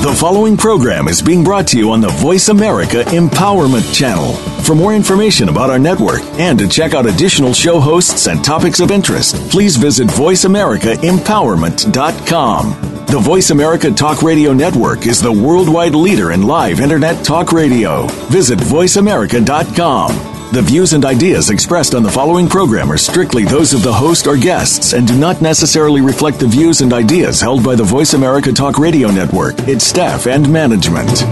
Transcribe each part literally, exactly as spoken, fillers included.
The following program is being brought to you on the Voice America Empowerment Channel. For more information about our network and to check out additional show hosts and topics of interest, please visit voice america empowerment dot com. The Voice America Talk Radio Network is the worldwide leader in live Internet talk radio. Visit voice america dot com. The views and ideas expressed on the following program are strictly those of the host or guests and do not necessarily reflect the views and ideas held by the Voice America Talk Radio Network, its staff, and management.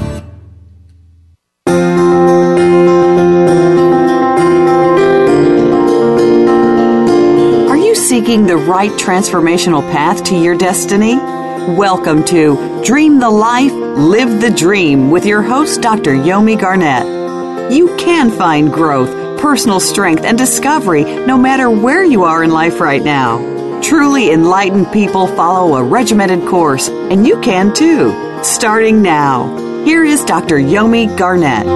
Are you seeking the right transformational path to your destiny? Welcome to Dream the Life, Live the Dream with your host, Doctor Yomi Garnett. You can find growth, personal strength, and discovery no matter where you are in life right now. Truly enlightened people follow a regimented course, and you can too. Starting now, here is Doctor Yomi Garnett.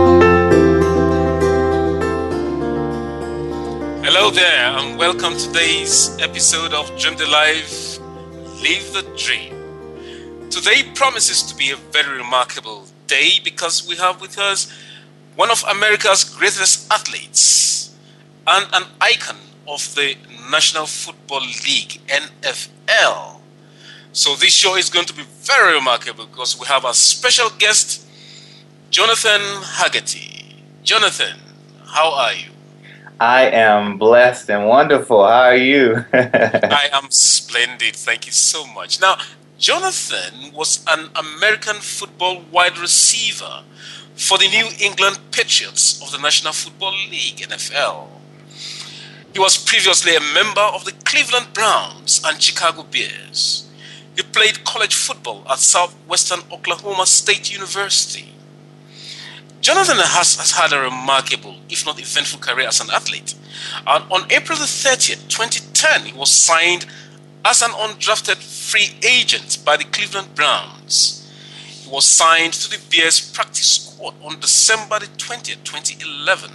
Hello there, and welcome to today's episode of Dream the Life, Live the Dream. Today promises to be a very remarkable day because we have with us one of America's greatest athletes and an icon of the National Football League, N F L. So this show is going to be very remarkable because we have a special guest, Jonathan Haggerty. Jonathan, how are you? I am blessed and wonderful. How are you? I am splendid. Thank you so much. Now, Jonathan was an American football wide receiver for the New England Patriots of the National Football League, N F L. He was previously a member of the Cleveland Browns and Chicago Bears. He played college football at Southwestern Oklahoma State University. Jonathan has, has had a remarkable, if not eventful, career as an athlete. And on April the thirtieth, twenty ten, he was signed as an undrafted free agent by the Cleveland Browns. He was signed to the Bears practice squad on December the twentieth, twenty eleven.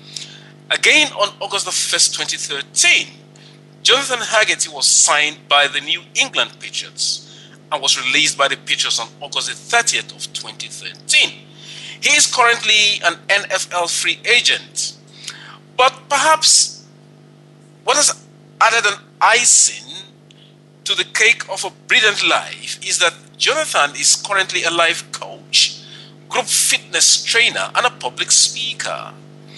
Again on August the first, twenty thirteen, Jonathan Haggerty was signed by the New England Patriots and was released by the Patriots on August the thirtieth of twenty thirteen. He is currently an N F L free agent. But perhaps what has added an icing to the cake of a brilliant life is that Jonathan is currently a life coach, group fitness trainer, and a public speaker.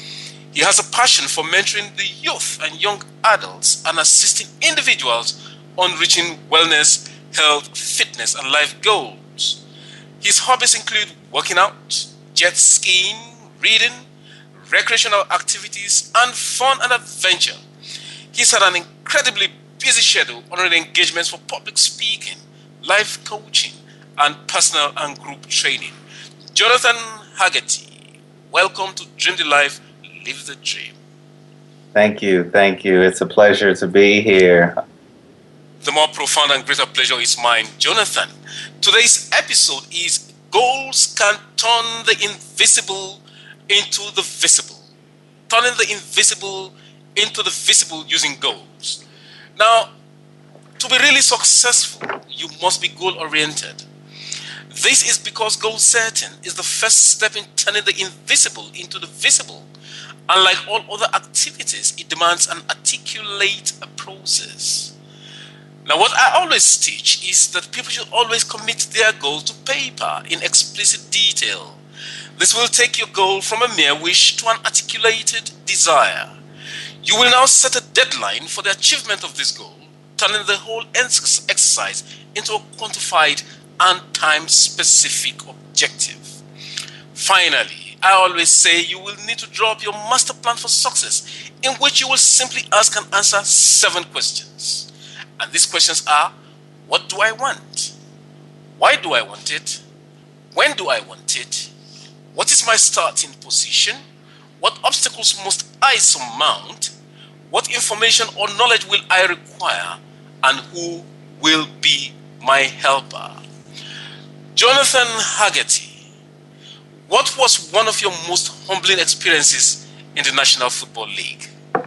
He has a passion for mentoring the youth and young adults and assisting individuals on reaching wellness, health, fitness, and life goals. His hobbies include working out, jet skiing, reading, recreational activities, and fun and adventure. He's had an incredibly busy schedule honoring engagements for public speaking, life coaching, and personal and group training. Jonathan Haggerty, welcome to Dream the Life, Live the Dream. Thank you, thank you. It's a pleasure to be here. The more profound and greater pleasure is mine. Jonathan, today's episode is Goals Can Turn the Invisible into the Visible. Turning the invisible into the visible using goals. Now, to be really successful, you must be goal-oriented. This is because goal setting is the first step in turning the invisible into the visible. Unlike all other activities, it demands an articulate process. Now, what I always teach is that people should always commit their goal to paper in explicit detail. This will take your goal from a mere wish to an articulated desire. You will now set a deadline for the achievement of this goal, turning the whole exercise into a quantified and time-specific objective. Finally, I always say you will need to draw up your master plan for success, in which you will simply ask and answer seven questions. And these questions are, what do I want? Why do I want it? When do I want it? What is my starting position? What obstacles must I surmount? What information or knowledge will I require? And who will be my helper? Jonathan Haggerty, what was one of your most humbling experiences in the National Football League?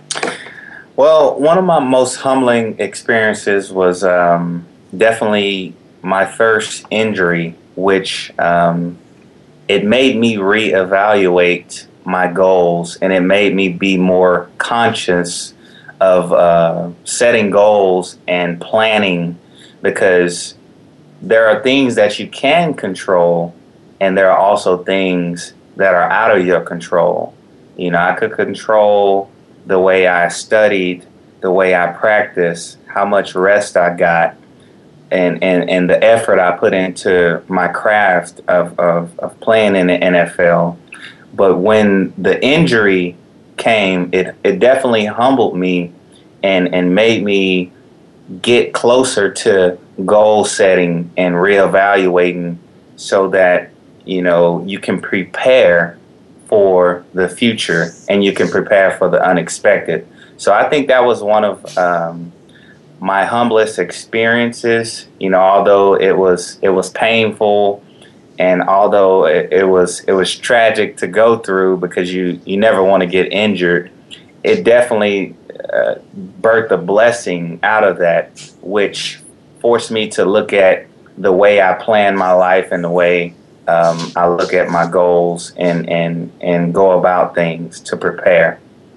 Well, one of my most humbling experiences was um, definitely my first injury which um, it made me reevaluate my goals, and it made me be more conscious of uh, setting goals and planning, because there are things that you can control, and there are also things that are out of your control. You know, I could control the way I studied, the way I practiced, how much rest I got, and, and, and the effort I put into my craft of, of, of playing in the N F L. But when the injury came, it, it definitely humbled me and, and made me get closer to goal setting and reevaluating, so that, you know, you can prepare for the future and you can prepare for the unexpected. So I think that was one of um, my humblest experiences. You know, although it was it was painful, and although it, it was it was tragic to go through, because you you never want to get injured, it definitely uh, birthed a blessing out of that, which forced me to look at the way I plan my life and the way um, I look at my goals and, and, and go about things to prepare.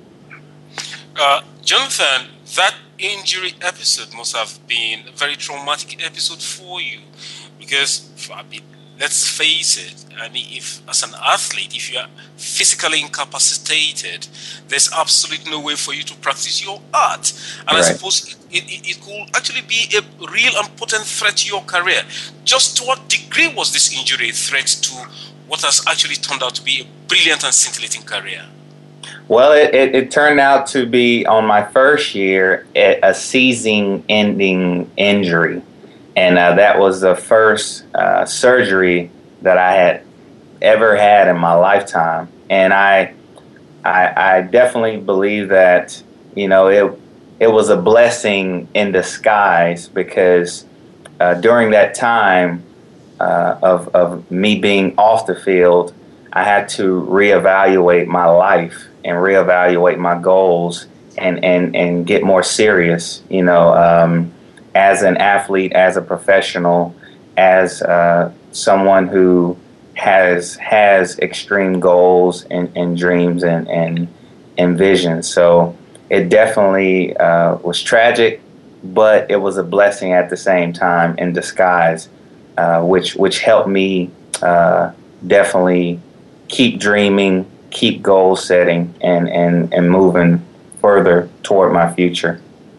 Uh, Jonathan, that injury episode must have been a very traumatic episode for you, because, I mean, let's face it, I mean, if as an athlete, if you are physically incapacitated, there's absolutely no way for you to practice your art. And right. I suppose it, it, it could actually be a real and potent threat to your career. Just to what degree was this injury a threat to what has actually turned out to be a brilliant and scintillating career? Well, it, it, it turned out to be, on my first year, a season-ending injury. And uh, that was the first uh, surgery that I had ever had in my lifetime. And I, I, I definitely believe that, you know, it it was a blessing in disguise, because uh, during that time uh, of of me being off the field, I had to reevaluate my life and reevaluate my goals and and and get more serious. You know. Um, as an athlete, as a professional, as uh, someone who has has extreme goals and, and dreams and, and, and visions. So it definitely uh, was tragic, but it was a blessing at the same time in disguise, uh, which which helped me uh, definitely keep dreaming, keep goal setting, and, and, and moving further toward my future.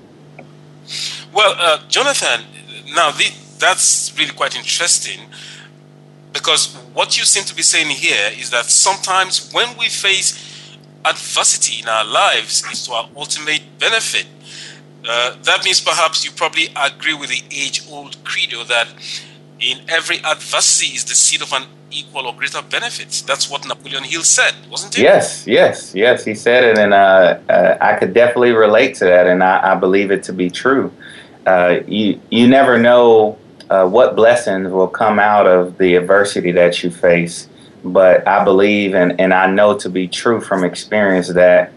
Well, uh, Jonathan, now the, that's really quite interesting, because what you seem to be saying here is that sometimes when we face adversity in our lives, it's to our ultimate benefit. Uh, that means perhaps you probably agree with the age-old credo that in every adversity is the seed of an equal or greater benefit. That's what Napoleon Hill said, wasn't it? Yes, yes, yes. He said it, and uh, uh, I could definitely relate to that, and I, I believe it to be true. Uh, you you never know uh, what blessings will come out of the adversity that you face, but I believe and, and I know to be true from experience that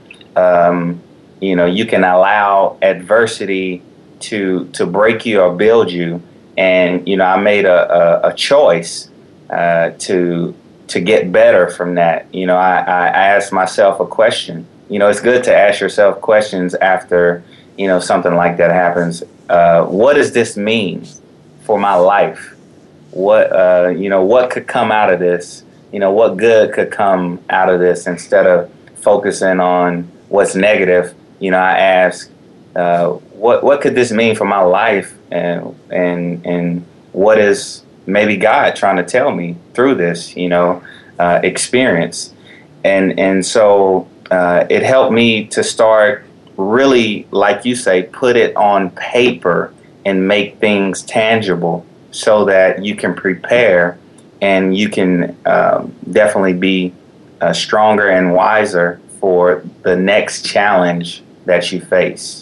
um, you know, you can allow adversity to to break you or build you. And you know, I made a, a, a choice uh, to to get better from that. You know, I, I asked myself a question. You know, it's good to ask yourself questions after, you know, something like that happens. Uh, what does this mean for my life? What, uh, you know, what could come out of this? You know, what good could come out of this? Instead of focusing on what's negative, you know, I ask, uh, what what could this mean for my life? And and and what is maybe God trying to tell me through this, you know, uh, experience? And and so uh, it helped me to start really, like you say, put it on paper and make things tangible, so that you can prepare and you can um, definitely be uh, stronger and wiser for the next challenge that you face.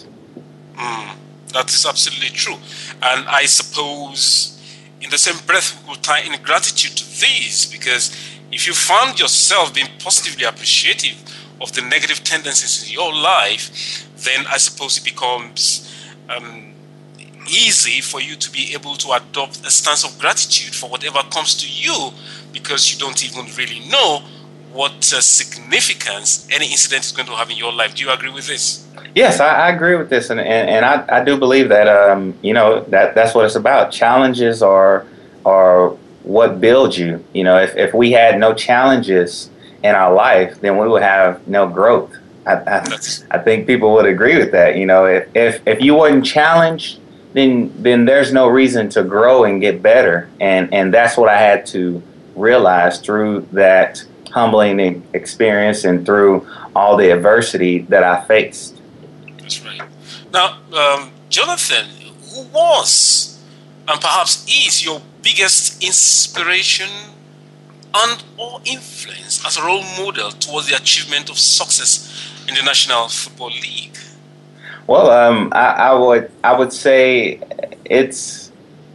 Mm, that's absolutely true. And I suppose in the same breath we will tie in gratitude to this, because if you found yourself being positively appreciative of the negative tendencies in your life, then I suppose it becomes um, easy for you to be able to adopt a stance of gratitude for whatever comes to you, because you don't even really know what uh, significance any incident is going to have in your life. Do you agree with this? Yes, I, I agree with this, and and, and I, I do believe that um, you know that that's what it's about. Challenges are are what builds you. You know, if if we had no challenges in our life, then we would have no growth. I I, I think people would agree with that. You know, if if if you weren't challenged, then then there's no reason to grow and get better. And and that's what I had to realize through that humbling experience and through all the adversity that I faced. That's right. Now, um, Jonathan, who was and perhaps is your biggest inspiration and or influence as a role model towards the achievement of success in the National Football League? Well, um, I, I would I would say it's,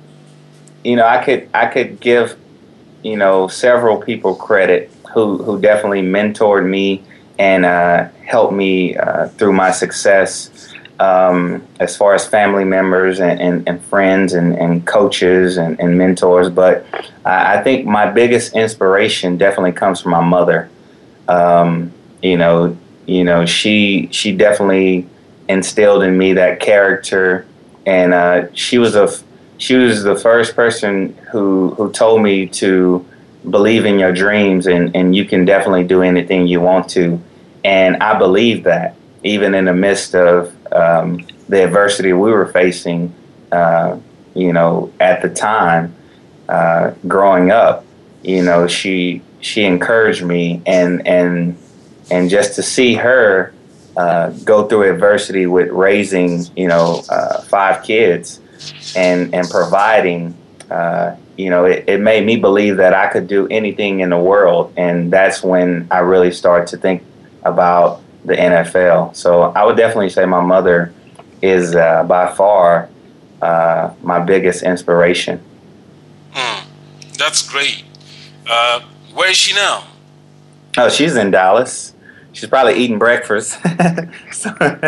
you know, I could I could give, you know, several people credit who who definitely mentored me and uh, helped me uh, through my success, um, as far as family members and, and, and friends and, and coaches and, and mentors. But I think my biggest inspiration definitely comes from my mother. Um, you know, you know, she she definitely instilled in me that character, and uh, she was a she was the first person who who told me to believe in your dreams, and, and you can definitely do anything you want to. And I believe that, even in the midst of um, the adversity we were facing, uh, you know, at the time, uh, growing up, you know, she she encouraged me, and and and just to see her uh, go through adversity with raising, you know, uh, five kids and and providing. Uh, You know, it, it made me believe that I could do anything in the world. And that's when I really started to think about the N F L. So I would definitely say my mother is uh, by far uh, my biggest inspiration. Mm, that's great. Uh, where is she now? Oh, she's in Dallas. She's probably eating breakfast. So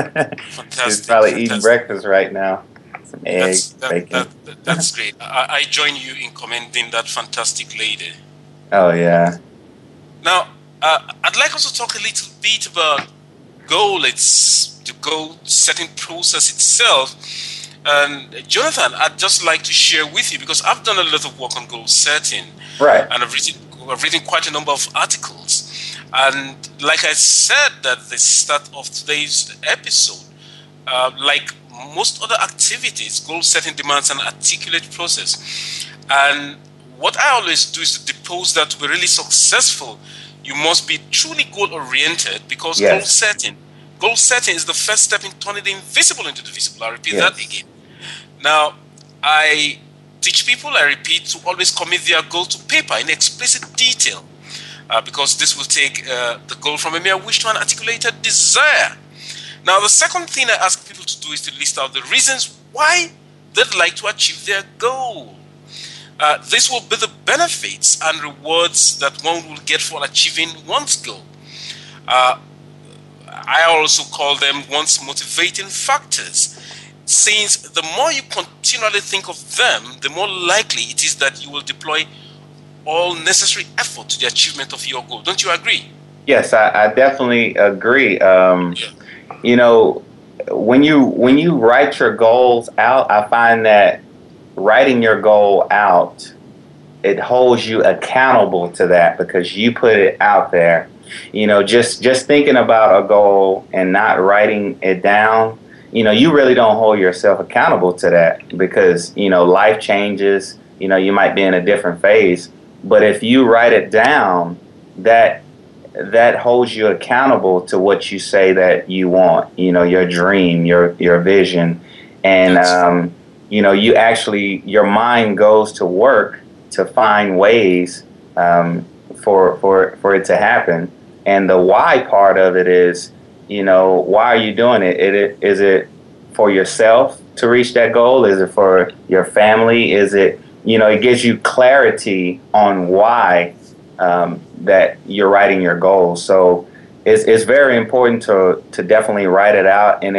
she's probably fantastic. eating breakfast right now. Some eggs, That's, that, bacon. that, that's great. I, I join you in commending that fantastic lady. Oh, yeah. Now, uh, I'd like us to talk a little bit about goal. It's the goal setting process itself. And Jonathan, I'd just like to share with you, because I've done a lot of work on goal setting. Right. And I've written, I've written quite a number of articles. And like I said at the start of today's episode, uh, like most other activities, goal setting demands an articulate process. And what I always do is to depose that to be really successful, you must be truly goal-oriented, because yes. goal setting, goal setting is the first step in turning the invisible into the visible. I repeat yes. that again. Now, I teach people, I repeat, to always commit their goal to paper in explicit detail, uh, because this will take uh, the goal from a mere wish to an articulated desire. Now, the second thing I ask people to do is to list out the reasons why they'd like to achieve their goal. Uh, this will be the benefits and rewards that one will get for achieving one's goal. Uh, I also call them one's motivating factors, since the more you continually think of them, the more likely it is that you will deploy all necessary effort to the achievement of your goal. Don't you agree? Yes, I, I definitely agree. Um, yeah. You know, when you when you write your goals out, I find that writing your goal out, it holds you accountable to that, because you put it out there. You know, just just thinking about a goal and not writing it down, you know, you really don't hold yourself accountable to that, because, you know, life changes. You know, you might be in a different phase, but if you write it down, that that holds you accountable to what you say that you want, you know, your dream, your your vision. And, um, you know, you actually, your mind goes to work to find ways um, for, for, for it to happen. And the why part of it is, you know, why are you doing it? It, it is it for yourself to reach that goal? Is it for your family? Is it, you know, it gives you clarity on why Um, that you're writing your goals. So it's it's very important to to definitely write it out, and it's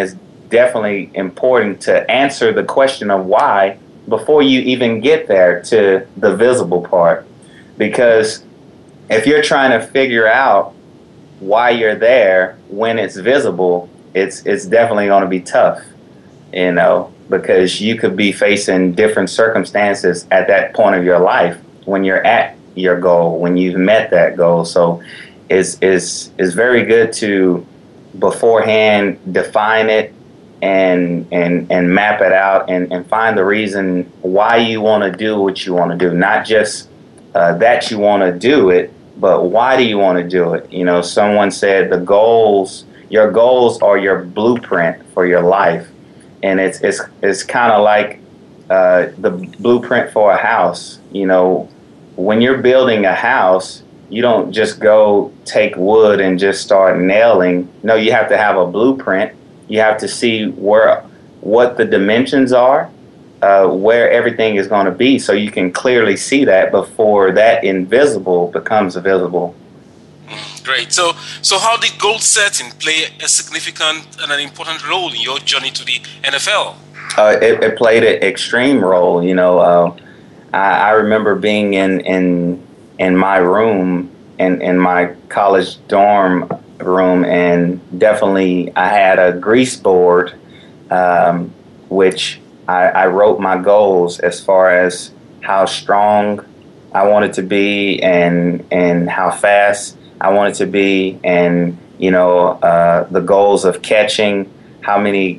definitely important to answer the question of why before you even get there to the visible part. Because if you're trying to figure out why you're there when it's visible, it's it's definitely going to be tough, you know, because you could be facing different circumstances at that point of your life when you're at your goal, when you've met that goal. So it's, it's, it's very good to beforehand define it and and and map it out and, and find the reason why you want to do what you want to do. Not just uh, that you want to do it, but why do you want to do it? You know, someone said the goals, your goals are your blueprint for your life. And it's it's it's kind of like uh, the blueprint for a house. You know, when you're building a house, you don't just go take wood and just start nailing. No, you have to have a blueprint. You have to see where, what the dimensions are, uh, where everything is going to be, so you can clearly see that before that invisible becomes visible. Mm, great. So, so how did goal setting play a significant and an important role in your journey to the N F L? Uh, it, it played an extreme role. You know, uh, I, I remember being in in in my room in in my college dorm room, and definitely I had a grease board, um, which I, I wrote my goals as far as how strong I wanted to be, and and how fast I wanted to be, and you know uh, the goals of catching, how many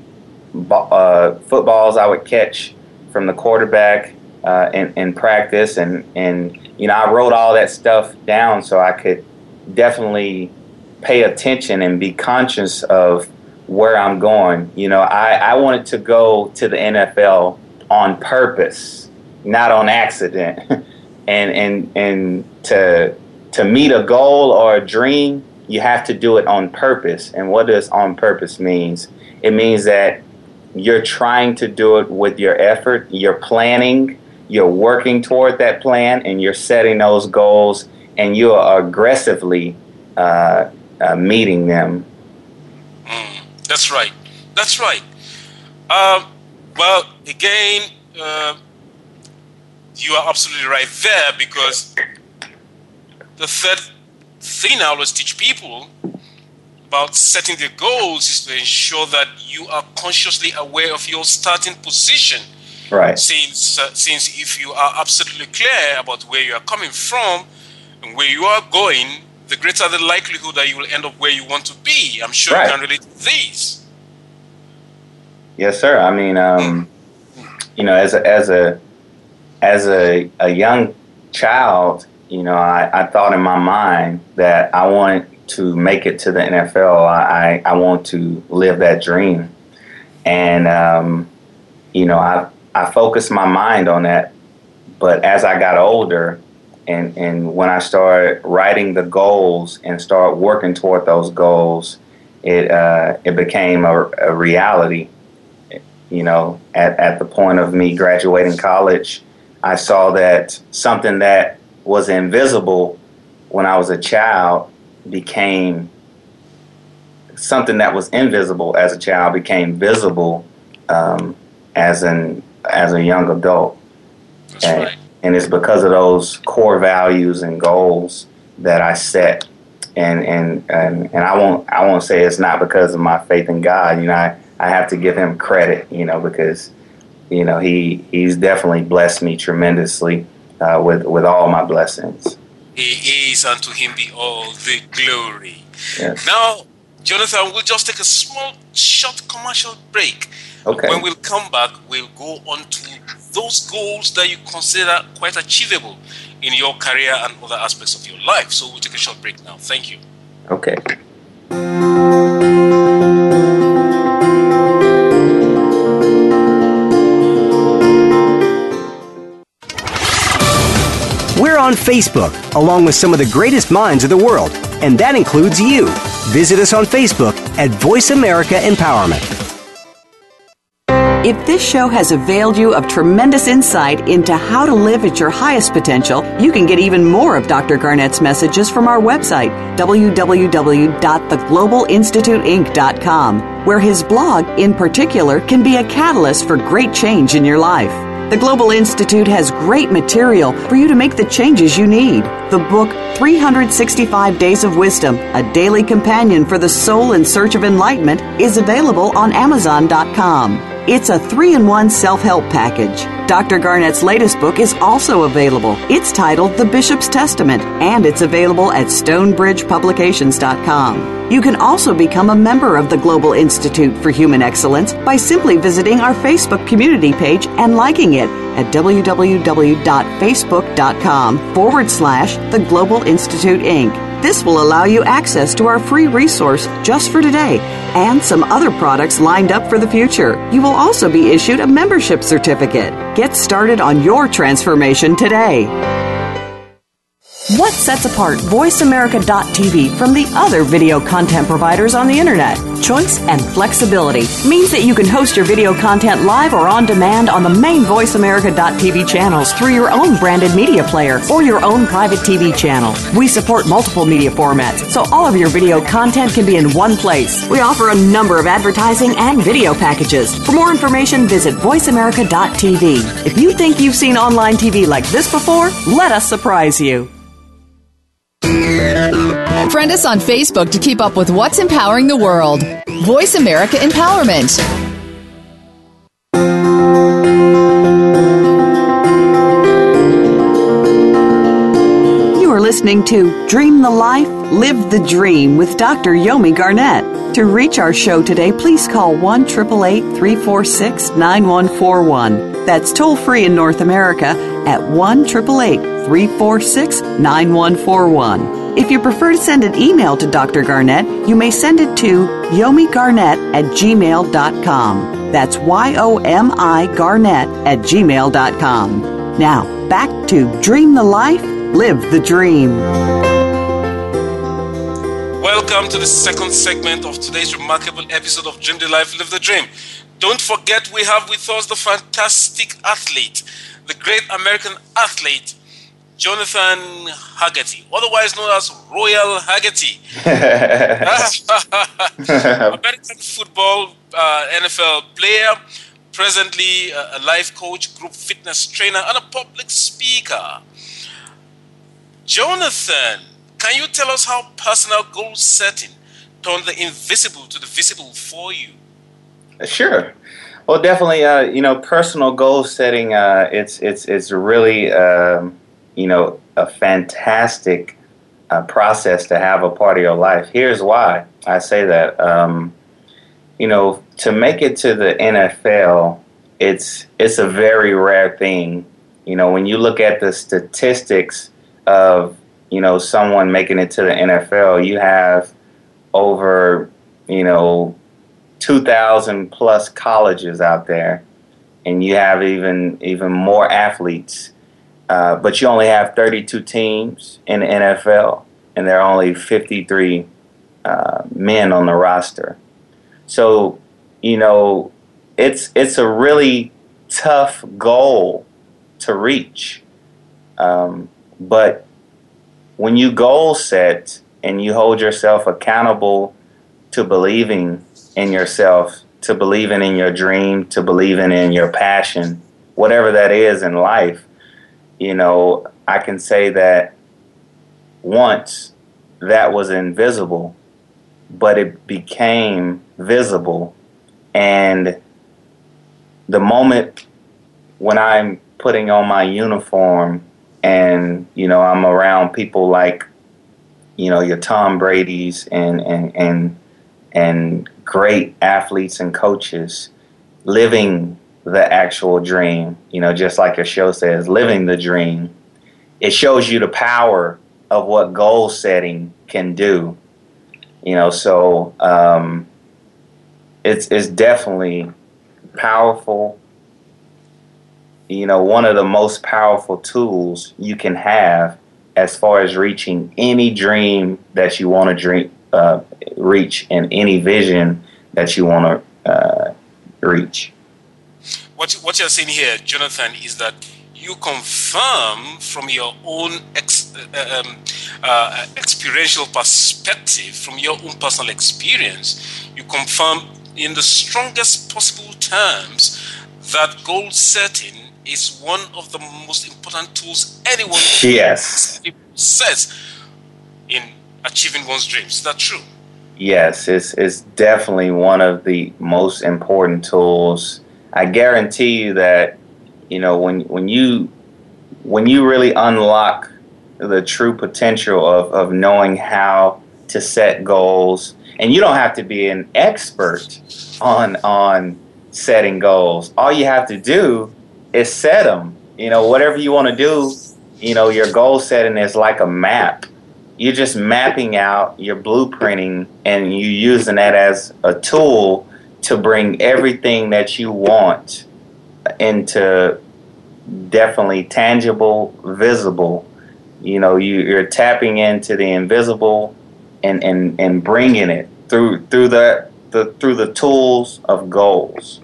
uh, footballs I would catch from the quarterback uh, in, in practice, and and you know I wrote all that stuff down so I could definitely pay attention and be conscious of where I'm going. You know, I, I wanted to go to the N F L on purpose, not on accident. and and and to to meet a goal or a dream, you have to do it on purpose. And what does on purpose means? It means that you're trying to do it with your effort, you're planning, you're working toward that plan, and you're setting those goals, and you are aggressively uh, Uh, meeting them. Mm, that's right. That's right. Um, well, again, uh, you are absolutely right there, because the third thing I always teach people about setting their goals is to ensure that you are consciously aware of your starting position. Right. Since, uh, since if you are absolutely clear about where you are coming from and where you are going, the greater the likelihood that you will end up where you want to be. I'm sure right. You can relate to these. Yes, sir. I mean, um, you know, as a as a as a, a young child, you know, I, I thought in my mind that I wanted to make it to the N F L. I I want to live that dream, and um, you know, I I focused my mind on that. But as I got older, And, and when I started writing the goals and started working toward those goals, it uh, it became a, a reality. You know, at, at the point of me graduating college, I saw that something that was invisible when I was a child became something that was invisible as a child became visible um, as an as a young adult. That's and, right. And it's because of those core values and goals that I set, and and and, and I won't I won't say it's not because of my faith in God. You know, I, I have to give Him credit. You know, because you know He He's definitely blessed me tremendously uh, with with all my blessings. He is, unto Him be all the glory. Yes. Now, Jonathan, we'll just take a small, short commercial break. Okay. When we'll come back, we'll go on to those goals that you consider quite achievable in your career and other aspects of your life. So we'll take a short break now. Thank you. Okay. We're on Facebook, along with some of the greatest minds of the world, and that includes you. Visit us on Facebook at Voice America Empowerment. If this show has availed you of tremendous insight into how to live at your highest potential, you can get even more of Doctor Garnett's messages from our website, w w w dot the global institute inc dot com, where his blog, in particular, can be a catalyst for great change in your life. The Global Institute has great material for you to make the changes you need. The book, three hundred sixty-five Days of Wisdom, a daily companion for the soul in search of enlightenment, is available on amazon dot com. It's a three-in-one self-help package. Doctor Garnett's latest book is also available. It's titled The Bishop's Testament, and it's available at stonebridge publications dot com. You can also become a member of the Global Institute for Human Excellence by simply visiting our Facebook community page and liking it at w w w dot facebook dot com forward slash the Global Institute Incorporated. This will allow you access to our free resource just for today and some other products lined up for the future. You will also be issued a membership certificate. Get started on your transformation today. What sets apart voice america dot t v from the other video content providers on the Internet? Choice and flexibility means that you can host your video content live or on demand on the main voice america dot t v channels through your own branded media player or your own private T V channel. We support multiple media formats, so all of your video content can be in one place. We offer a number of advertising and video packages. For more information, visit voice america dot t v. If you think you've seen online T V like this before, let us surprise you. Friend us on Facebook to keep up with what's empowering the world. Voice America Empowerment. You are listening to Dream the Life, Live the Dream with Doctor Yomi Garnett. To reach our show today, please call one eight eight eight, three four six, nine one four one. That's toll free in North America at one eight eight eight, three four six, nine one four one. If you prefer to send an email to Doctor Garnett, you may send it to yomi garnett at gmail dot com. That's Y O M I Garnett at gmail dot com. Now, back to Dream the Life, Live the Dream. Welcome to the second segment of today's remarkable episode of Dream the Life, Live the Dream. Don't forget we have with us the fantastic athlete, the great American athlete, Jonathan Haggerty, otherwise known as Royal Haggerty. American football, uh, N F L player, presently a life coach, group fitness trainer, and a public speaker. Jonathan, can you tell us how personal goal setting turned the invisible to the visible for you? Sure. Well, definitely, uh, you know, personal goal setting, uh, it's, it's, it's really... Um, you know, a fantastic uh, process to have a part of your life. Here's why I say that. Um, you know, to make it to the N F L, it's it's a very rare thing. You know, when you look at the statistics of, you know, someone making it to the N F L, you have over, you know, two thousand plus colleges out there, and you have even even more athletes. Uh, but you only have thirty-two teams in the N F L, and there are only fifty-three uh, men on the roster. So, you know, it's it's a really tough goal to reach. Um, but when you goal set and you hold yourself accountable to believing in yourself, to believing in your dream, to believing in your passion, whatever that is in life, you know, I can say that once that was invisible, but it became visible. And the moment when I'm putting on my uniform and, you know, I'm around people like, you know, your Tom Brady's and, and, and, and great athletes and coaches living the actual dream, you know, just like your show says, living the dream, it shows you the power of what goal setting can do. You know, so um, it's it's definitely powerful. You know, one of the most powerful tools you can have as far as reaching any dream that you want to dream, uh, reach, and any vision that you want to uh, reach. what what you're saying here, Jonathan, is that you confirm from your own ex, uh, um, uh, experiential perspective, from your own personal experience, you confirm in the strongest possible terms that goal setting is one of the most important tools anyone yes. says in achieving one's dreams. Is that true? Yes, it's, it's definitely one of the most important tools. I guarantee you that, you know, when when you when you really unlock the true potential of, of knowing how to set goals, and you don't have to be an expert on on setting goals. All you have to do is set them. You know, whatever you want to do, you know, your goal setting is like a map. You're just mapping out, you're blueprinting, and you're using that as a tool to bring everything that you want into definitely tangible, visible. You know, you, you're tapping into the invisible and, and, and bringing it through through the, the through the tools of goals.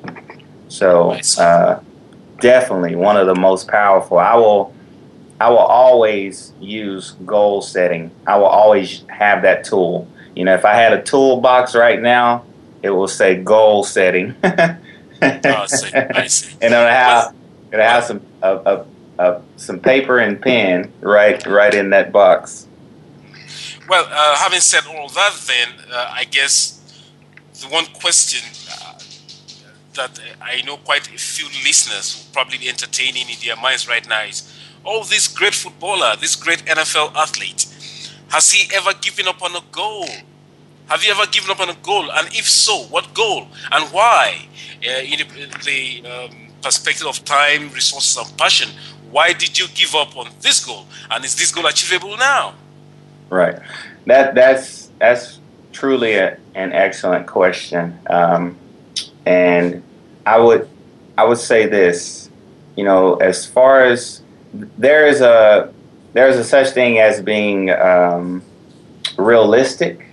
So uh, definitely one of the most powerful. I will I will always use goal setting. I will always have that tool. You know, if I had a toolbox right now, it will say goal setting. oh, I see. I see. And it'll have, it'll have some uh, uh, uh, some paper and pen right right in that box. Well, uh, having said all that, then uh, I guess the one question uh, that I know quite a few listeners will probably be entertaining in their minds right now is, oh, this great footballer, this great N F L athlete, has he ever given up on a goal? Have you ever given up on a goal? And if so, what goal and why? Uh, in the, in the um, perspective of time, resources, and passion, why did you give up on this goal? And is this goal achievable now? Right. That that's that's truly a, an excellent question. Um, and I would I would say this, you know, as far as there is a there is a such thing as being um, realistic,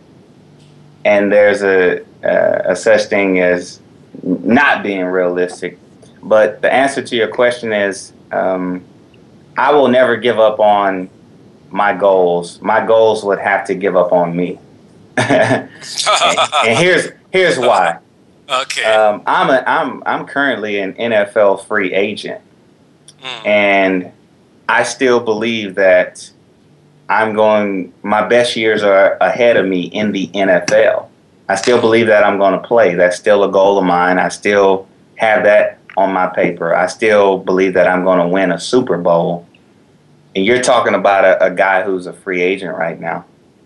and there's a, a a such thing as not being realistic. But the answer to your question is, um, I will never give up on my goals. My goals would have to give up on me. and, and here's here's why. Okay. Um, I'm a I'm I'm currently an N F L free agent, mm. and I still believe that I'm going. My best years are ahead of me in the N F L. I still believe that I'm going to play. That's still a goal of mine. I still have that on my paper. I still believe that I'm going to win a Super Bowl. And you're talking about a, a guy who's a free agent right now.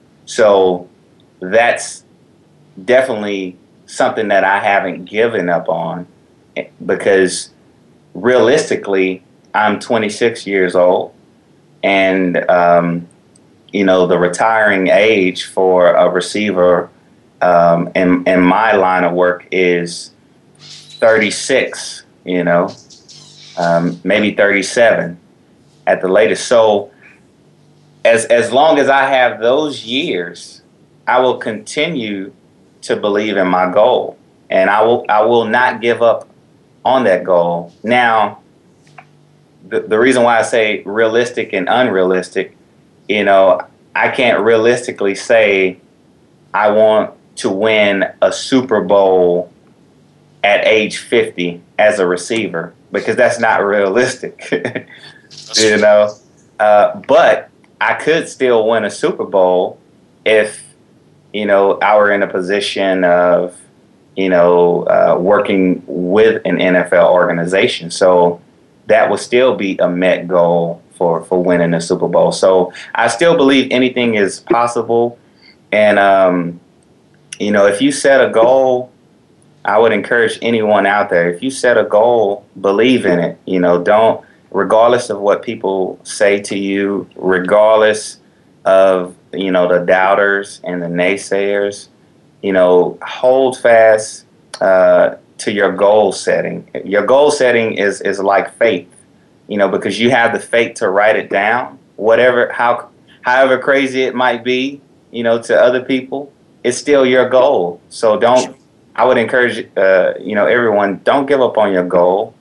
So that's definitely something that I haven't given up on, because realistically, I'm twenty-six years old, and um, you know, the retiring age for a receiver um, in, in my line of work is thirty-six, you know, um, maybe thirty-seven at the latest. So as as long as I have those years, I will continue to believe in my goal, and I will I will not give up on that goal. Now, the, the reason why I say realistic and unrealistic, you know, I can't realistically say I want to win a Super Bowl at age fifty as a receiver, because that's not realistic. You know, uh, but I could still win a Super Bowl if, you know, I were in a position of, you know, uh, working with an N F L organization. So that would still be a Met goal for, for winning a Super Bowl. So I still believe anything is possible. And, um, you know, if you set a goal, I would encourage anyone out there, if you set a goal, believe in it. You know, don't, regardless of what people say to you, regardless of, you know, the doubters and the naysayers, you know, hold fast uh, to your goal setting. Your goal setting is, is like faith, you know, because you have the faith to write it down, whatever, how, however crazy it might be, you know, to other people, it's still your goal. So don't, I would encourage, uh, you know, everyone, don't give up on your goal.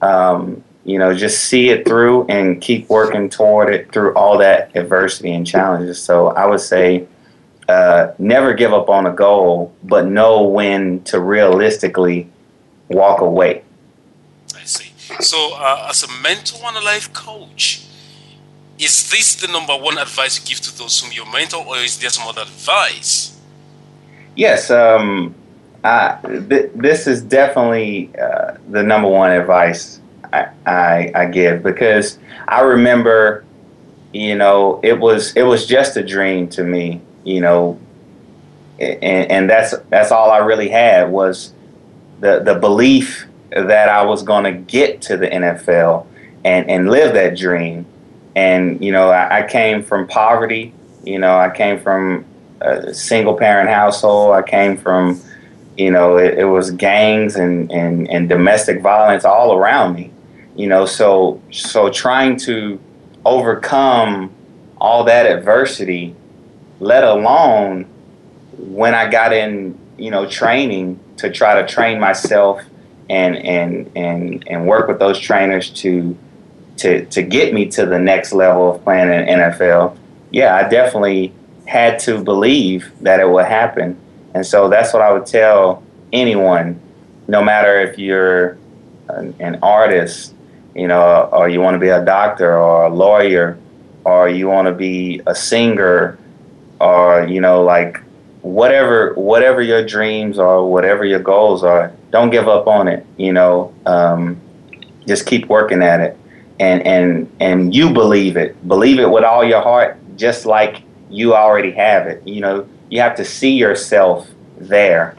um, you know, just see it through and keep working toward it through all that adversity and challenges. So I would say uh, never give up on a goal, but know when to realistically walk away. I see. So uh, as a mentor and a life coach, is this the number one advice you give to those whom you mentor, or is there some other advice? Yes, um, I, th- this is definitely uh, the number one advice I, I, I give, because I remember, you know, it was it was just a dream to me, you know, and, and that's that's all I really had was the the belief that I was going to get to the N F L and, and live that dream. And, you know, I, I came from poverty, you know, I came from a single parent household. I came from, you know, it, it was gangs and, and, and domestic violence all around me, you know, so so trying to overcome all that adversity, let alone when I got in, you know, training to try to train myself and and and, and work with those trainers to to to get me to the next level of playing in the N F L. Yeah, I definitely had to believe that it would happen. And so that's what I would tell anyone, no matter if you're an, an artist, you know, or you want to be a doctor or a lawyer, or you want to be a singer, or, you know, like whatever whatever your dreams are, whatever your goals are, don't give up on it, you know. Um, just keep working at it. And, and and you believe it. Believe it with all your heart, just like you already have it. You know, you have to see yourself there.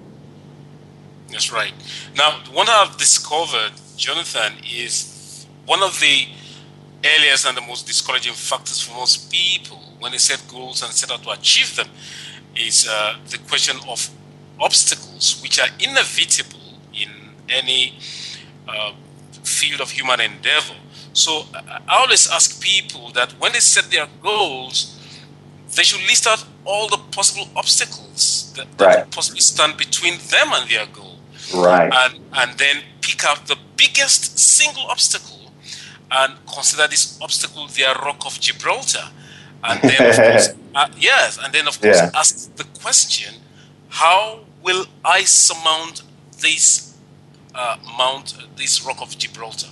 That's right. Now, what I've discovered, Jonathan, is one of the earliest and the most discouraging factors for most people when they set goals and set out to achieve them is uh, the question of obstacles, which are inevitable in any uh, field of human endeavor. So I always ask people that when they set their goals, they should list out all the possible obstacles that, that right. could possibly stand between them and their goal. Right. And, and then pick out the biggest single obstacle and consider this obstacle their Rock of Gibraltar. And then, of course, uh, yes, and then, of course, yeah. ask the question, how will I surmount this uh, mount, this Rock of Gibraltar?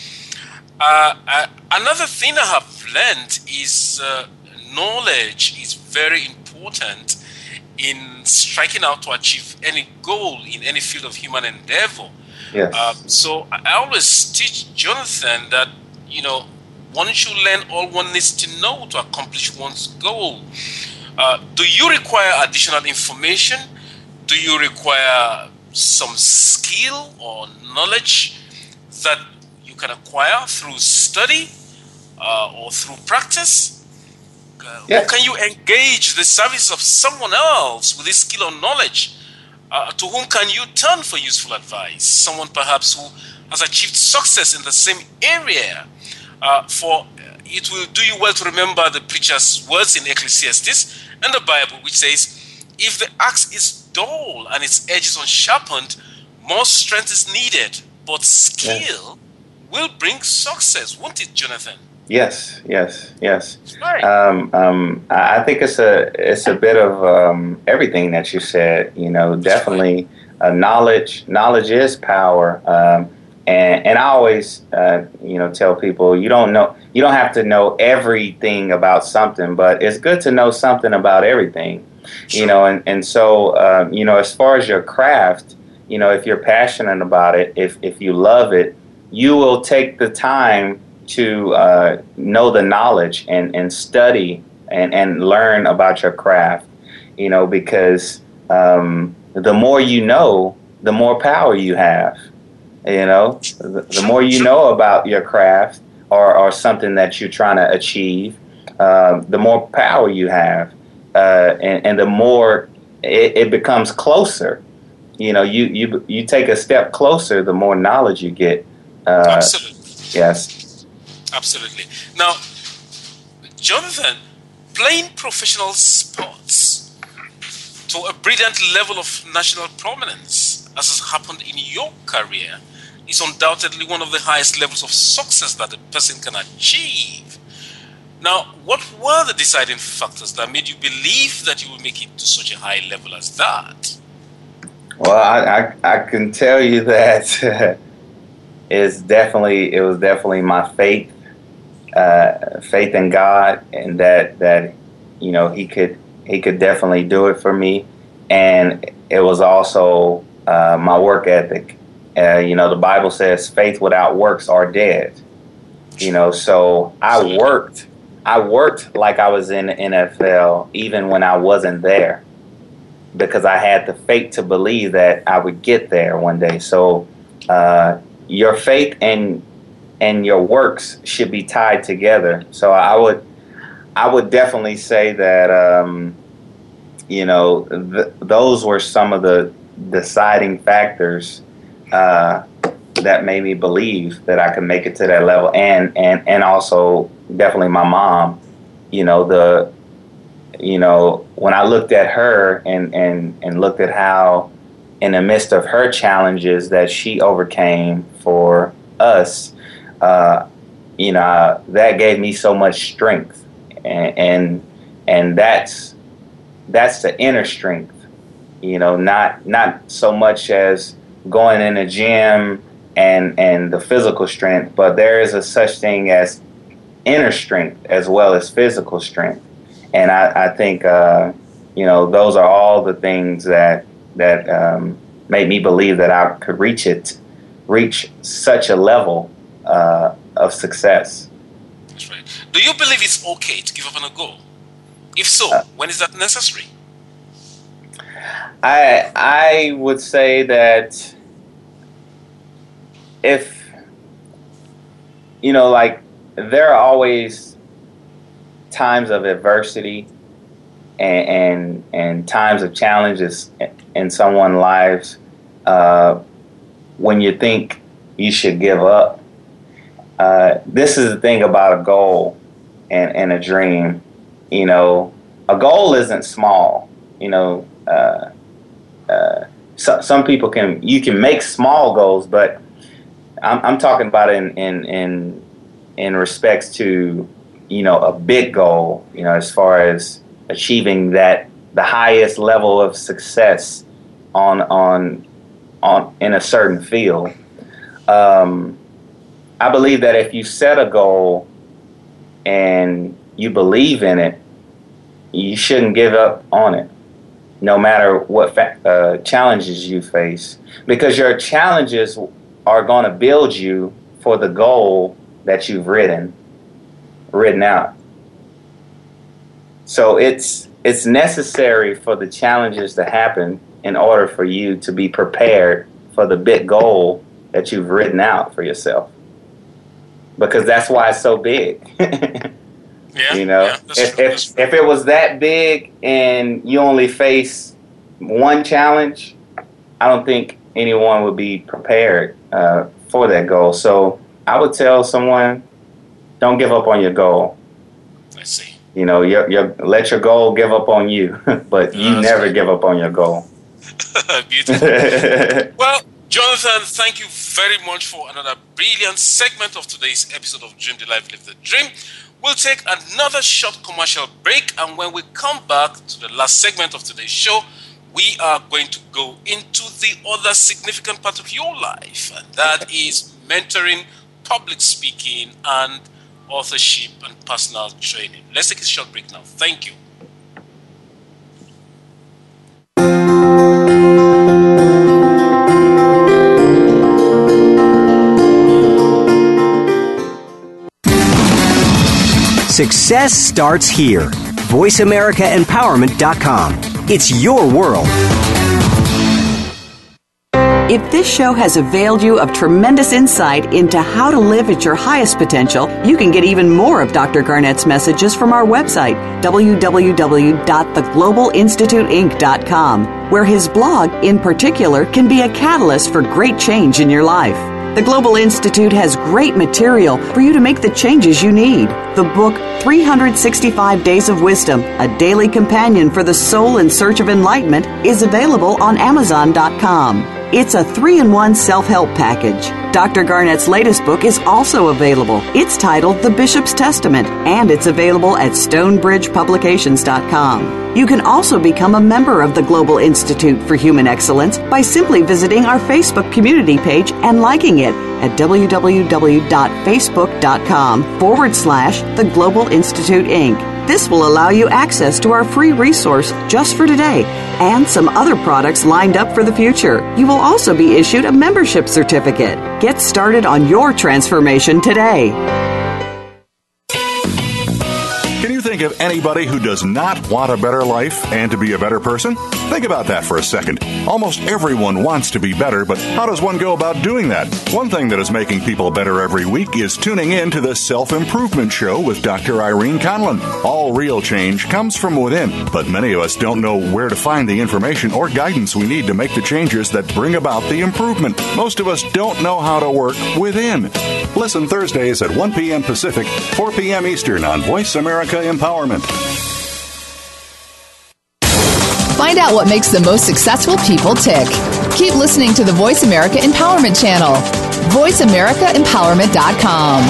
Uh, uh, another thing I have learned is uh, knowledge is very important in striking out to achieve any goal in any field of human endeavor. Yes. Uh, so I always teach Jonathan that, you know, one should learn all one needs to know to accomplish one's goal. Uh, do you require additional information? Do you require some skill or knowledge that you can acquire through study uh, or through practice? Uh, yeah. Or can you engage the service of someone else with this skill or knowledge? Uh, to whom can you turn for useful advice? Someone perhaps who has achieved success in the same area. Uh, for it will do you well to remember the preacher's words in Ecclesiastes and the Bible, which says, if the axe is dull and its edge is unsharpened, more strength is needed, but skill yes. will bring success, won't it, Jonathan? Yes, yes, yes. Right. Um, um, I think it's a it's a bit of um, everything that you said. You know, definitely uh, knowledge. Knowledge is power. Um, and and I always uh, you know tell people you don't know you don't have to know everything about something, but it's good to know something about everything. Sure. You know, and and so um, you know as far as your craft, you know, if you're passionate about it, if if you love it, you will take the time to uh, know the knowledge and, and study and, and learn about your craft, you know, because um, the more you know, the more power you have, you know, the, the more you know about your craft or, or something that you're trying to achieve, uh, the more power you have, uh, and, and the more it, it becomes closer. You know, you, you, you take a step closer, the more knowledge you get. Uh, Absolutely. Yes. Absolutely. Now, Jonathan, playing professional sports to a brilliant level of national prominence, as has happened in your career, is undoubtedly one of the highest levels of success that a person can achieve. Now, what were the deciding factors that made you believe that you would make it to such a high level as that? Well, I, I, I can tell you that it's definitely it was definitely my faith, uh, faith in God, and that that you know he could he could definitely do it for me, and it was also uh, my work ethic. Uh, you know, the Bible says faith without works are dead. You know, so I worked. I worked like I was in the N F L even when I wasn't there, because I had the faith to believe that I would get there one day. So uh, your faith and and your works should be tied together. So I would I would definitely say that um, you know th- those were some of the deciding factors uh, that made me believe that I could make it to that level, and and and also definitely my mom. You know the. You know, when I looked at her and, and, and looked at how in the midst of her challenges that she overcame for us, uh, you know, that gave me so much strength. And, and and that's that's the inner strength, you know, not not so much as going in the gym and, and the physical strength, but there is a such thing as inner strength as well as physical strength. And I, I think, uh, you know, those are all the things that that um, made me believe that I could reach it, reach such a level uh, of success. That's right. Do you believe it's okay to give up on a goal? If so, uh, when is that necessary? I I would say that if, you know, like there are always times of adversity and, and and times of challenges in someone's lives uh, when you think you should give up. Uh, this is the thing about a goal and, and a dream. You know, a goal isn't small. You know, uh, uh, so, some people can you can make small goals, but I'm, I'm talking about in in in in respects to, you know, a big goal, you know, as far as achieving that the highest level of success on on on in a certain field. Um, I believe that if you set a goal and you believe in it, you shouldn't give up on it, no matter what fa- uh, challenges you face, because your challenges are going to build you for the goal that you've written. written out. So it's it's necessary for the challenges to happen in order for you to be prepared for the big goal that you've written out for yourself. Because that's why it's so big. Yeah, you know, yeah, if true, if, if it was that big and you only face one challenge, I don't think anyone would be prepared uh, for that goal. So I would tell someone, don't give up on your goal. I see. You know, your, your, let your goal give up on you, but you no, never good. give up on your goal. Beautiful. Well, Jonathan, thank you very much for another brilliant segment of today's episode of Dream the Life, Live the Dream. We'll take another short commercial break, and when we come back to the last segment of today's show, we are going to go into the other significant part of your life, and that is mentoring, public speaking, and authorship and personal training. Let's take a short break now. Thank you. Success starts here. voice america empowerment dot com. It's your world. If this show has availed you of tremendous insight into how to live at your highest potential, you can get even more of Doctor Garnett's messages from our website, w w w dot the global institute inc dot com, where his blog, in particular, can be a catalyst for great change in your life. The Global Institute has great material for you to make the changes you need. The book, three hundred sixty-five Days of Wisdom, a daily companion for the soul in search of enlightenment, is available on amazon dot com. It's a three in one self-help package. Doctor Garnett's latest book is also available. It's titled The Bishop's Testament, and it's available at stonebridge publications dot com. You can also become a member of the Global Institute for Human Excellence by simply visiting our Facebook community page and liking it at www.facebook.com forward slash the Global Institute Incorporated. This will allow you access to our free resource just for today and some other products lined up for the future. You will also be issued a membership certificate. Get started on your transformation today. Can you think of anybody who does not want a better life and to be a better person? Think about that for a second. Almost everyone wants to be better, but how does one go about doing that? One thing that is making people better every week is tuning in to the Self-Improvement Show with Doctor Irene Conlon. All real change comes from within, but many of us don't know where to find the information or guidance we need to make the changes that bring about the improvement. Most of us don't know how to work within. Listen Thursdays at one p.m. Pacific, four p.m. Eastern on Voice America Empowerment. Find out what makes the most successful people tick. Keep listening to the Voice America Empowerment Channel. voice america empowerment dot com.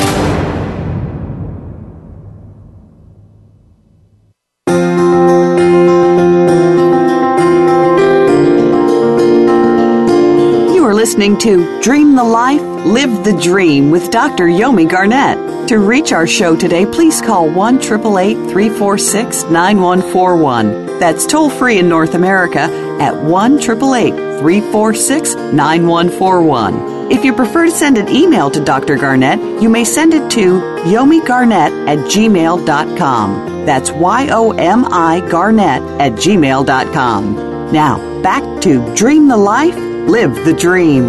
Listening to Dream the Life, Live the Dream with Doctor Yomi Garnett. To reach our show today, please call one eight eight eight, three four six, nine one four one. That's toll free in North America at one eight eight eight, three four six, nine one four one. If you prefer to send an email to Doctor Garnett, you may send it to yomigarnett at gmail dot com. That's Y O M I Garnett at gmail dot com. Now, back to Dream the Life, Live the Dream.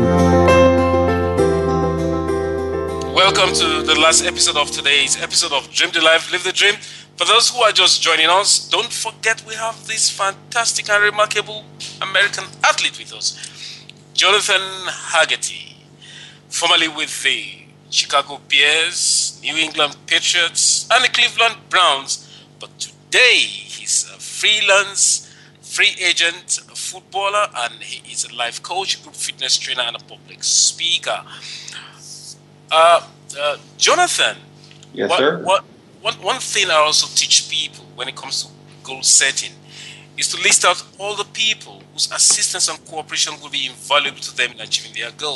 Welcome to the last episode of today's episode of Dream the Life, Live the Dream. For those who are just joining us, don't forget we have this fantastic and remarkable American athlete with us, Jonathan Haggerty, formerly with the Chicago Bears, New England Patriots, and the Cleveland Browns. But today he's a freelance, free agent, a footballer, and he is a life coach, group fitness trainer, and a public speaker. Uh, uh, Jonathan, yes, what, sir. What, one, one thing I also teach people when it comes to goal setting is to list out all the people whose assistance and cooperation will be invaluable to them in achieving their goal.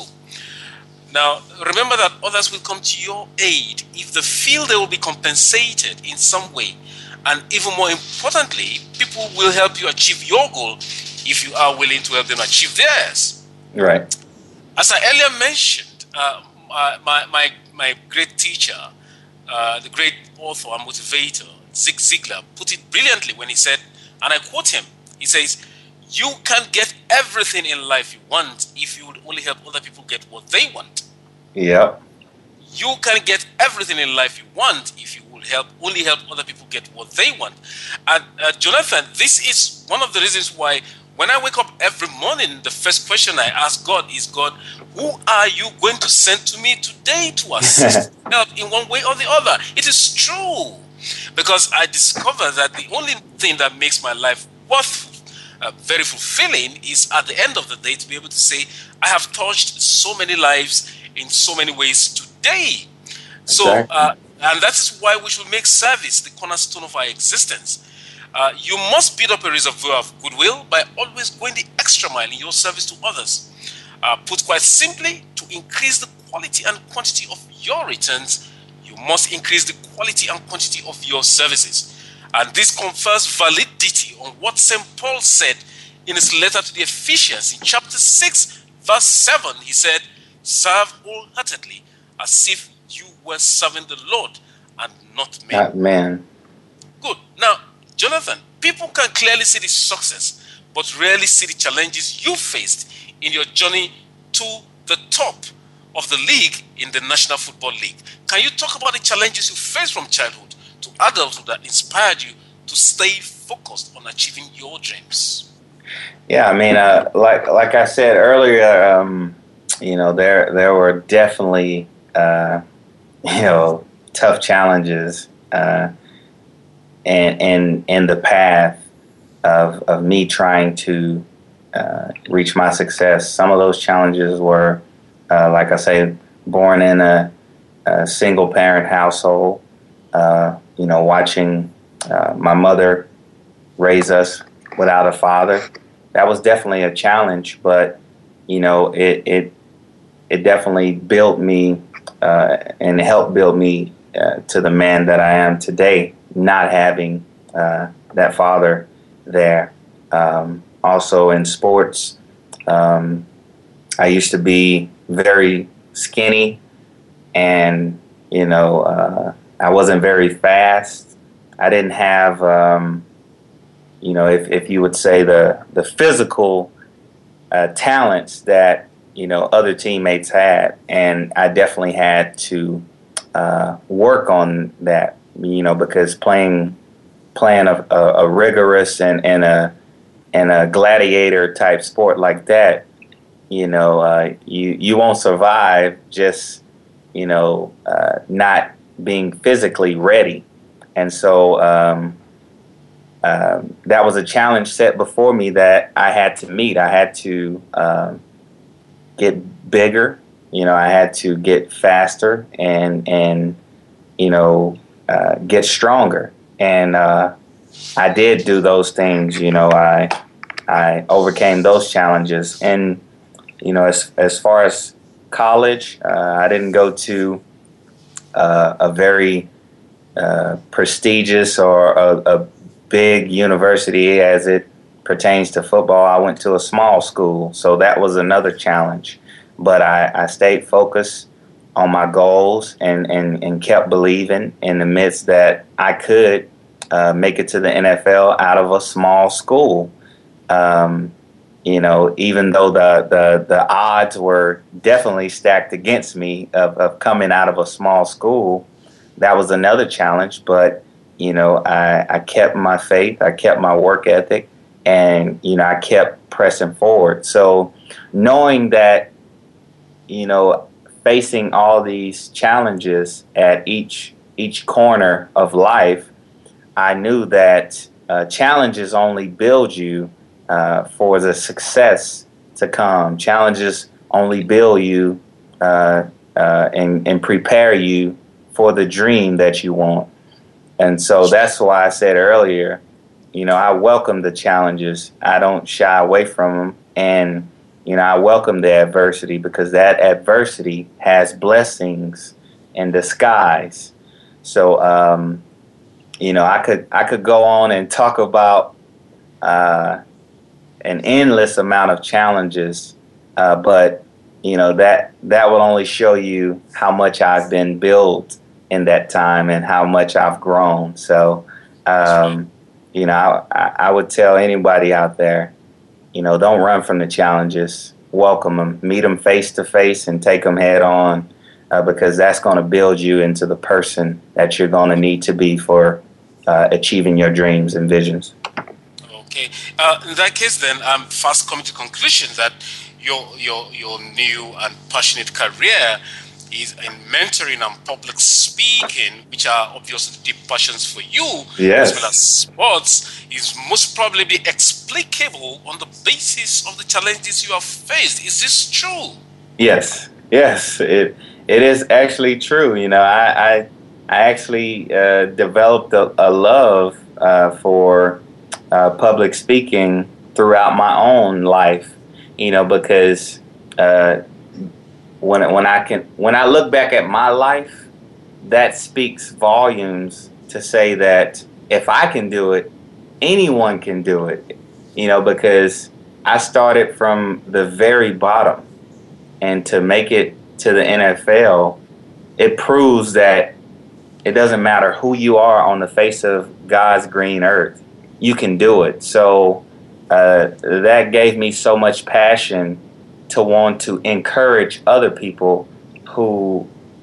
Now, remember that others will come to your aid if they feel they will be compensated in some way. And even more importantly, people will help you achieve your goal if you are willing to help them achieve theirs. Right. As I earlier mentioned, uh, my, my, my, my great teacher, uh, the great author and motivator, Zig Ziglar, put it brilliantly when he said, and I quote him, he says, "You can get everything in life you want if you would only help other people get what they want." Yep. You can get everything in life you want if you will help only help other people get what they want. And uh, Jonathan, this is one of the reasons why when I wake up every morning, the first question I ask God is, God, who are you going to send to me today to assist help in one way or the other? It is true, because I discover that the only thing that makes my life worth uh, very fulfilling is at the end of the day to be able to say, I have touched so many lives in so many ways today. So, Exactly. uh, and that is why we should make service the cornerstone of our existence. Uh, you must build up a reservoir of goodwill by always going the extra mile in your service to others. Uh, put quite simply, to increase the quality and quantity of your returns, you must increase the quality and quantity of your services. And this confers validity on what Saint Paul said in his letter to the Ephesians in chapter six, verse seven. He said, "Serve wholeheartedly as if you were serving the Lord and not men." Not man. Good. Now, Jonathan, people can clearly see the success, but rarely see the challenges you faced in your journey to the top of the league in the National Football League. Can you talk about the challenges you faced from childhood to adulthood that inspired you to stay focused on achieving your dreams? Yeah, I mean, uh, like like I said earlier, um, you know, there there were definitely uh, you know tough challenges, uh, and and in the path of of me trying to uh, reach my success. Some of those challenges were uh, like I say, born in a, a single parent household, uh, you know, watching uh, my mother raise us without a father. That was definitely a challenge, but, you know, it it, it definitely built me uh, and helped build me uh, to the man that I am today, not having uh, that father there. Um, also in sports, um, I used to be very skinny, and, you know, uh, I wasn't very fast. I didn't have, um, you know, if, if you would say the, the physical uh, talents that, you know, other teammates had. And I definitely had to uh, work on that, you know, because playing playing a, a, a rigorous and, and a and a gladiator type sport like that, you know, uh, you you won't survive just, you know, uh, not being physically ready. And so um, um, that was a challenge set before me that I had to meet. I had to um, get bigger, you know, I had to get faster and, and you know, uh, get stronger. And uh, I did do those things, you know, I I overcame those challenges. And, you know, as, as far as college, uh, I didn't go to uh, a very uh, prestigious or a, a big university as it pertains to football. I went to a small school, so that was another challenge. But I, I stayed focused on my goals and, and, and kept believing in the midst that I could uh, make it to the N F L out of a small school. Um, you know, even though the, the, the odds were definitely stacked against me of, of coming out of a small school, that was another challenge. But, you know, I, I kept my faith, I kept my work ethic, and, you know, I kept pressing forward. So knowing that, you know, facing all these challenges at each each corner of life, I knew that uh, challenges only build you uh, for the success to come. Challenges only build you uh, uh, and, and prepare you for the dream that you want. And so that's why I said earlier, you know, I welcome the challenges. I don't shy away from them. And, you know, I welcome the adversity because that adversity has blessings in disguise. So, um, you know, I could I could go on and talk about uh, an endless amount of challenges, uh, but, you know, that that will only show you how much I've been built in that time and how much I've grown. So, um, you know, I, I would tell anybody out there, you know, don't run from the challenges. Welcome them, meet them face to face, and take them head on, uh, because that's going to build you into the person that you're going to need to be for uh, achieving your dreams and visions. Okay. Uh, in that case, then, I'm fast coming to conclusion that your your your new and passionate career is in mentoring and public speaking, which are obviously deep passions for you, yes, as well as sports, is most probably explicable on the basis of the challenges you have faced. Is this true? Yes, yes, it it is actually true. You know, I I, I actually uh, developed a, a love uh, for uh, public speaking throughout my own life. You know, because uh, When when I can when I look back at my life, that speaks volumes to say that if I can do it, anyone can do it. You know, because I started from the very bottom, and to make it to the N F L, it proves that it doesn't matter who you are on the face of God's green earth, you can do it. So uh, that gave me so much passion to want to encourage other people who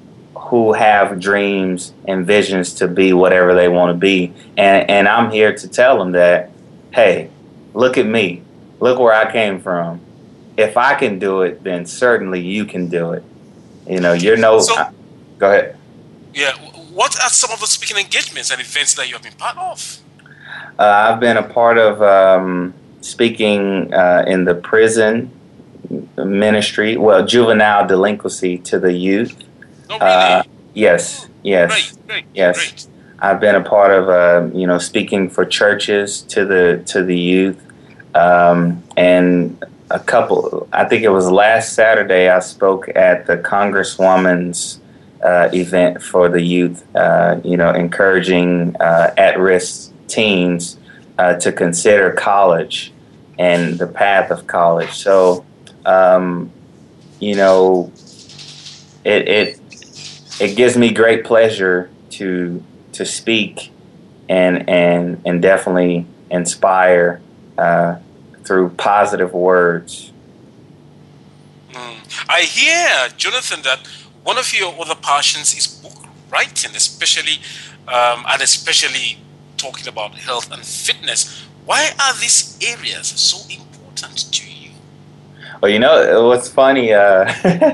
who have dreams and visions to be whatever they want to be. And and I'm here to tell them that, hey, look at me. Look where I came from. If I can do it, then certainly you can do it. You know, you're no... So, I, go ahead. Yeah. What are some of the speaking engagements and events that you have been part of? Uh, I've been a part of um, speaking uh, in the prison ministry, well, juvenile delinquency to the youth. Oh, really? Uh, yes, yes, great, great, yes. Great. I've been a part of, uh, you know, speaking for churches to the to the youth, um, and a couple. I think it was last Saturday. I spoke at the Congresswoman's uh, event for the youth. Uh, you know, encouraging uh, at-risk teens uh, to consider college and the path of college. So, um, you know, it it it gives me great pleasure to. to speak and and and definitely inspire uh, through positive words. Mm. I hear, Jonathan, that one of your other passions is book writing, especially um, and especially talking about health and fitness. Why are these areas so important to you? Well, you know, what's funny, uh,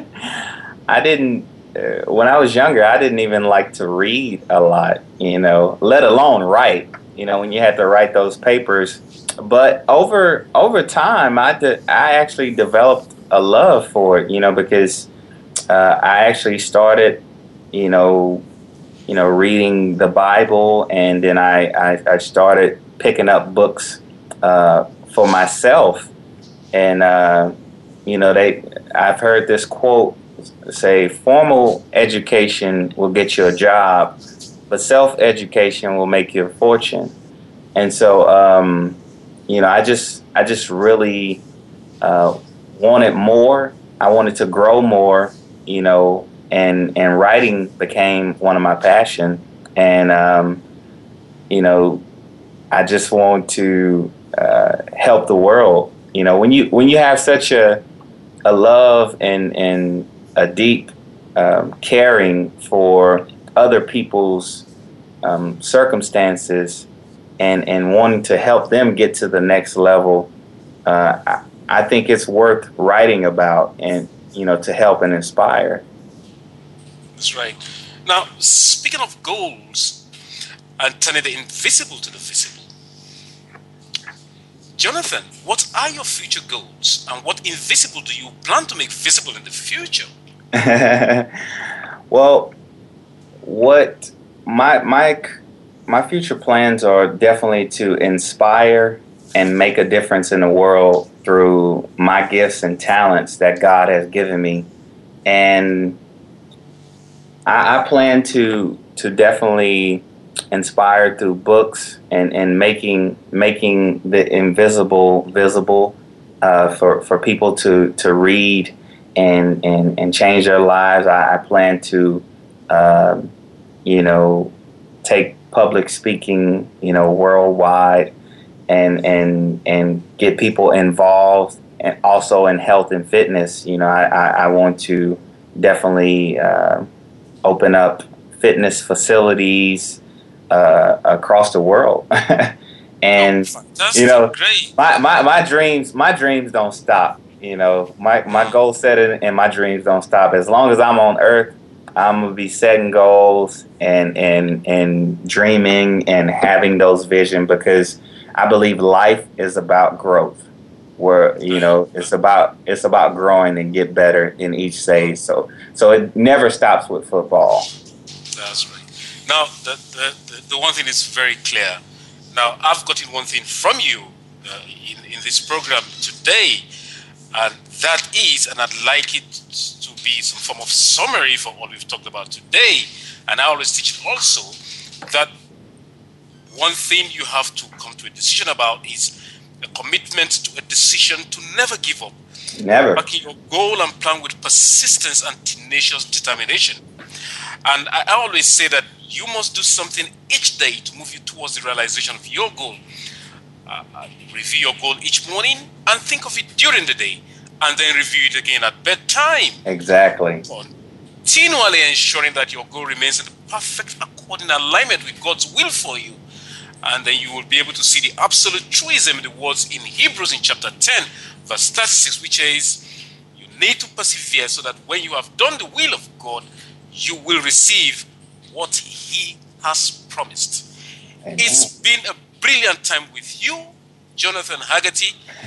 I didn't Uh, when I was younger, I didn't even like to read a lot, you know, let alone write, you know, when you had to write those papers. But over over time, I, de- I actually developed a love for it, you know, because uh, I actually started, you know, you know, reading the Bible, and then I, I, I started picking up books uh, for myself. And, uh, you know, they I've heard this quote say, formal education will get you a job, but self-education will make you a fortune. And so, um, you know, I just, I just really uh, wanted more. I wanted to grow more, you know, and, and writing became one of my passion. And, um, you know, I just want to uh, help the world. You know, when you, when you have such a, a love and, and, a deep um, caring for other people's um, circumstances and, and wanting to help them get to the next level, uh, I, I think it's worth writing about and, you know, to help and inspire. That's right. Now, speaking of goals and turning the invisible to the visible, Jonathan, what are your future goals and what invisible do you plan to make visible in the future? Well, what my my my future plans are definitely to inspire and make a difference in the world through my gifts and talents that God has given me, and I, I plan to to definitely inspire through books and, and making making the invisible visible uh, for for people to to read. And, and, and change their lives. I, I plan to, uh, you know, take public speaking, you know, worldwide, and and and get people involved, and also in health and fitness. You know, I, I, I want to definitely uh, open up fitness facilities uh, across the world. And oh, you know, great. my, my my dreams my dreams don't stop. You know, my, my goal setting and my dreams don't stop. As long as I'm on earth, I'm gonna be setting goals and and and dreaming and having those visions, because I believe life is about growth. Where, you know, it's about it's about growing and get better in each stage. So so it never stops with football. That's right. Now the the, the, the one thing is very clear. Now I've gotten one thing from you uh, in in this program today. And that is, and I'd like it to be some form of summary for all we've talked about today. And I always teach it also that one thing you have to come to a decision about is a commitment to a decision to never give up. Never. Backing your goal and plan with persistence and tenacious determination. And I always say that you must do something each day to move you towards the realization of your goal. Uh, review your goal each morning and think of it during the day, and then review it again at bedtime. Exactly. Continually ensuring that your goal remains in the perfect according alignment with God's will for you. And then you will be able to see the absolute truism in the words in Hebrews in chapter ten, verse thirty-six, which is, you need to persevere so that when you have done the will of God, you will receive what He has promised. Amen. It's been a brilliant time with you, Jonathan Haggerty.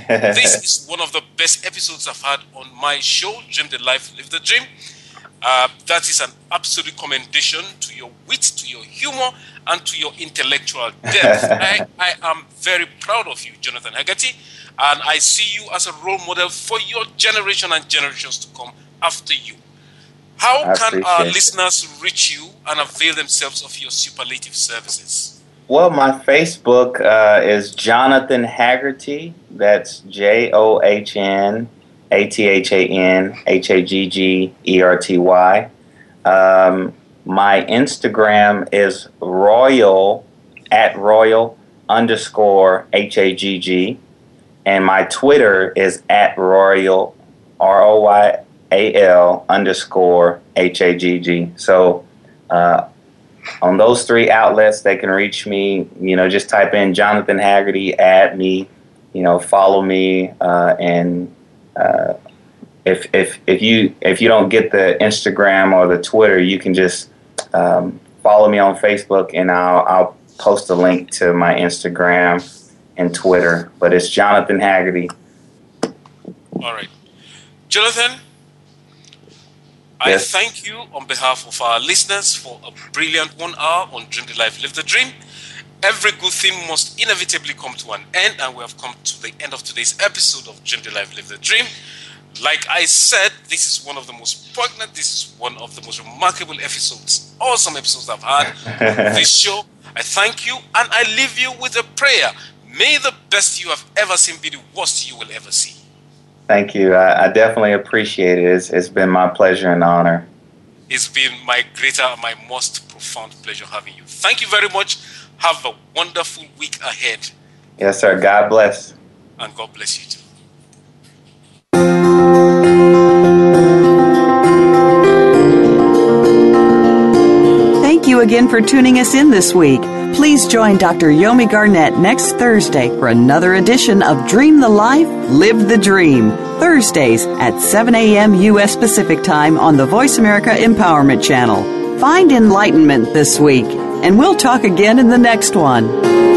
This is one of the best episodes I've had on my show, Dream the Life, Live the Dream. Uh, that is an absolute commendation to your wit, to your humor, and to your intellectual depth. I, I am very proud of you, Jonathan Hegarty, and I see you as a role model for your generation and generations to come after you. How I can our it. listeners reach you and avail themselves of your superlative services? Well, my Facebook uh, is Jonathan Haggerty. That's J O H N A T H A N H A G G E R T Y. Um, my Instagram is Royal, at Royal underscore H A G G. And my Twitter is at Royal, R O Y A L underscore H A G G. So uh, on those three outlets, they can reach me. You know, just type in Jonathan Haggerty, add me, you know, follow me. Uh, and uh, if if if you if you don't get the Instagram or the Twitter, you can just um, follow me on Facebook, and I'll I'll post a link to my Instagram and Twitter. But it's Jonathan Haggerty. All right, Jonathan, yes. I thank you on behalf of our listeners for a brilliant one hour on Dream the Life, Live the Dream. Every good thing must inevitably come to an end, and we have come to the end of today's episode of Dream the Life, Live the Dream. Like I said, this is one of the most poignant, this is one of the most remarkable episodes, awesome episodes I've had on this show. I thank you, and I leave you with a prayer. May the best you have ever seen be the worst you will ever see. Thank you. I, I definitely appreciate it. It's, it's been my pleasure and honor. It's been my greater, my most profound pleasure having you. Thank you very much. Have a wonderful week ahead. Yes, sir. God bless. And God bless you too. Thank you again for tuning us in this week. Please join Doctor Yomi Garnett next Thursday for another edition of Dream the Life, Live the Dream. Thursdays at seven a.m. U S Pacific Time on the Voice America Empowerment Channel. Find enlightenment this week, and we'll talk again in the next one.